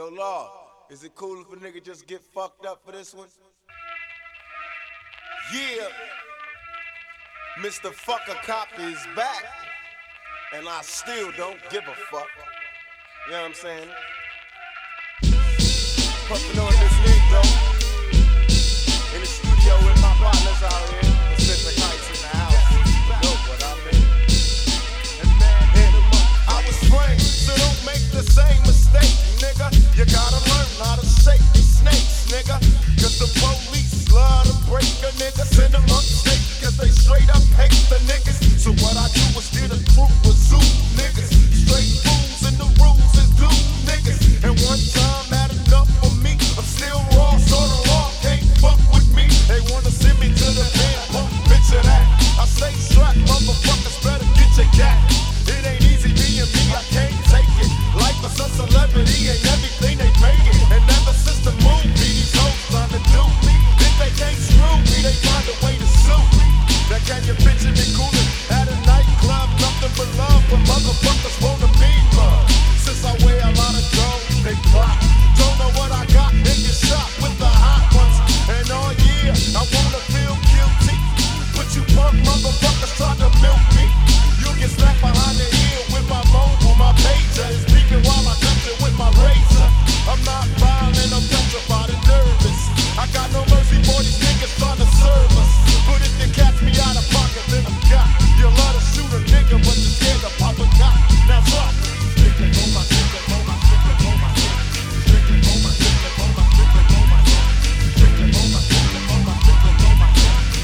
Yo, Law, is it cool if a nigga just get fucked up for this one? Yeah, Mr. Fucker Cop is back, and I still don't give a fuck. You know what I'm saying? Puffin' on this nigga, though. In the studio with my partners out here. Pacific Heights in the house. Know what I mean? And man, hit him up. I was framed, so don't make the same mistake, nigga. You gotta learn how to shake the snakes, nigga. Cause the police love to break a nigga. Send them upstate, cause they straight up hate the niggas. So what I do is get a group of zoo niggas. Straight fools and the rules is do niggas. And one time had enough for me. I'm still raw, so the law can't fuck with me. They wanna send me to the pen, picture that. I stay strapped, motherfuckers better get your gat. It ain't easy being me, I can't take it. Life is a celebrity, ain't everything they make it. And ever since the movie, these hoes trying to do me. If they can't screw me, they find a way to sue me. Now can you picture me coolin' at a nightclub? Nothing but love, but motherfuckers wanna be loved. Since I wear a lot of gold, they plot. Don't know what I got, and get shot with the hot ones. And all year, I wanna feel guilty. But you punk motherfuckers try to milk me. You get slapped behind the ear with my mobile, my pager is beeping while I touch it with my razor. I'm not violent, I'm petrified and nervous. I got no mercy for these niggas trying to serve us. But if you catch me out of pocket, then I'm got. You love to shoot a nigga, but you're scared to pop a cop. Now drop it. Strictly for my, strictly for my, strictly for my, strictly for my, strictly for my, strictly for my, strictly for my, strictly for my, strictly for my,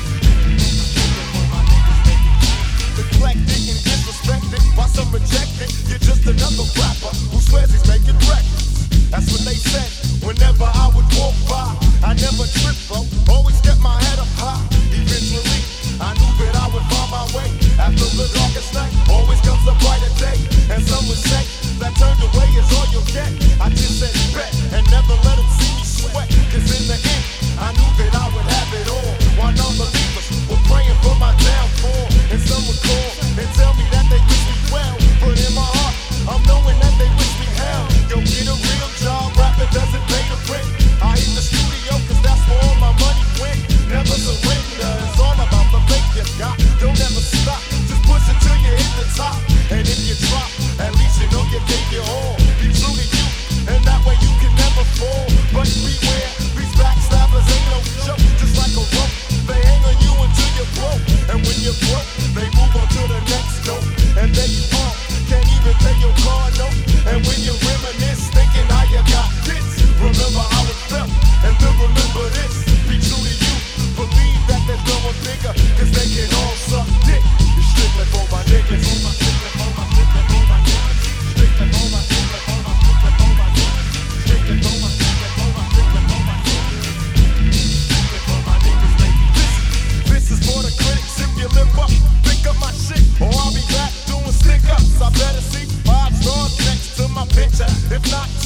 strictly for my niggas, baby. Neglected and disrespected, while some rejected. You're just another rapper who swears he's making records. That's what they said whenever I would walk by. I never tripped, bro, always kept my head up high. Eventually, I knew that I would find my way. After the darkest night, always comes a brighter day. And some would say, that turned away is all you'll get. I just said bet, and never let them see me sweat. Cause in the end, I knew that I would have it all. While non-believers were praying for my downfall. And some would call and tell me that they wish me well. But in my heart, I'm knowing that they wish me hell. Yo, get a real job, rapping doesn't pay the rent. I hit the studio cause that's where all my money went. Never surrender, it's all about the faith you got. Don't ever stop, just push it till you hit the top. And if you drop, at least you know you gave your all. Be true to you, and that way you can never fall. But beware, these backstabbers ain't no joke. Just like a rope, they hang on you until you're broke. And when you're broke, they move on to the next note. And then you can't even pay your car note. And when you reminisce, thinking how you got this, remember how it felt, and then remember this. Be true to you, believe that there's no one bigger, cause they can all suck dick. It's strictly for my niggas. Strictly for my, strictly for my niggas. Strictly for my, strictly for my, strictly for my niggas. Strictly for my, strictly for my, strictly for my niggas. Strictly for my niggas, baby. This is for the critics. If you live up, pick up my shit, or I'll be back doing stick-ups. I better see 5 stars next to my picture. If not,